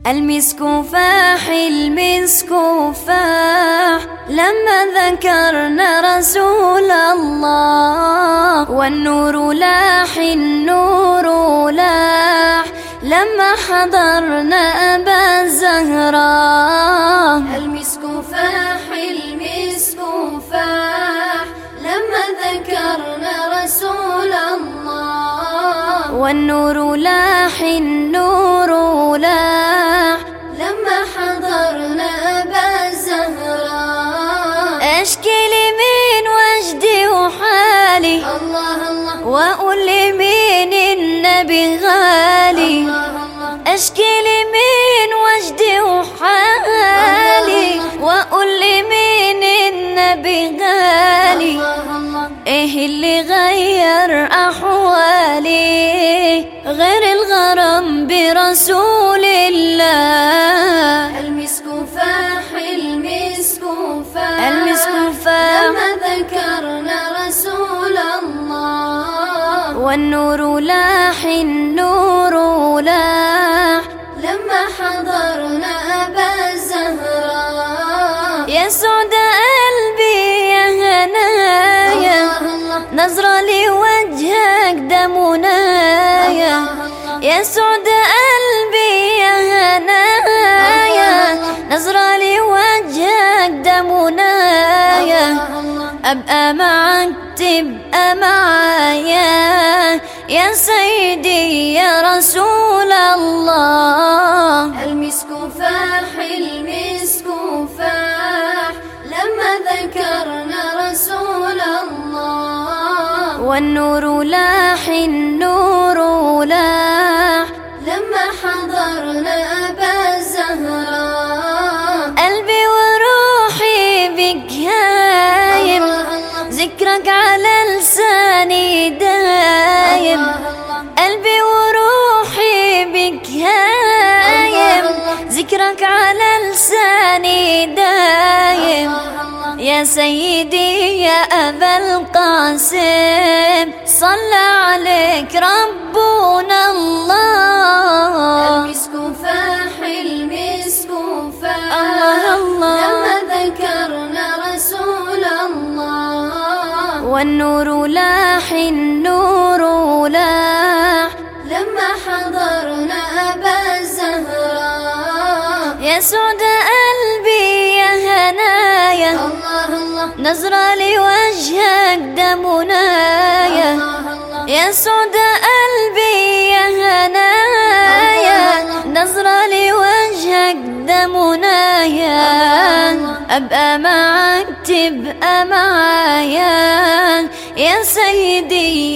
المسك فاح المسك فاح لما ذكرنا رسول الله، والنور لاح النور لاح لما حضرنا أبا الزهراء. المسك فاح المسك فاح لما ذكرنا رسول الله، والنور لاح النور لاح لما حضرنا أبا الزهراء. أشكي لمين وجدي وحالي الله الله، وأقول لمين النبي غالي. أشكي لمين وجدي وحالي وأقول لمين النبي غالي. إيه اللي غير أحوالي غير الغرام برسول الله. المسك فاح المسك فاح المسك فاح لما ذكرنا رسول الله، والنور لاح النور لاح لما حضرنا أبا الزهراء. يا سعد قلبي يا هنايا نظرة لوجهك ده منايا. يا سعد قلبي يا هنايا نظرة لوجهك ده منايا. أبقى معك تبقى معايا يا سيدي يا رسول الله. المسك فاح المسك فاح لما ذكرنا رسول الله، والنور لاح النور لاح لما حضرنا أبا الزهراء. قلبي وروحي بك هايم، ذكرك على لساني دايم. قلبي وروحي بك هايم، ذكرك على لساني دايم. يا سيدي يا أبا القاسم صلى عليك ربنا الله. المسك فاح المسك فاح الله الله لما ذكرنا رسول الله، والنور لاح النور لاح لما حضرنا أبا الزهراء. يا سعد قلبي يا هنايا نظرة لوجهك ده منايا. يا سعد قلبي يا هنايا نظرة لوجهك ده منايا. أبقى معك تبقى معايا يا سيدي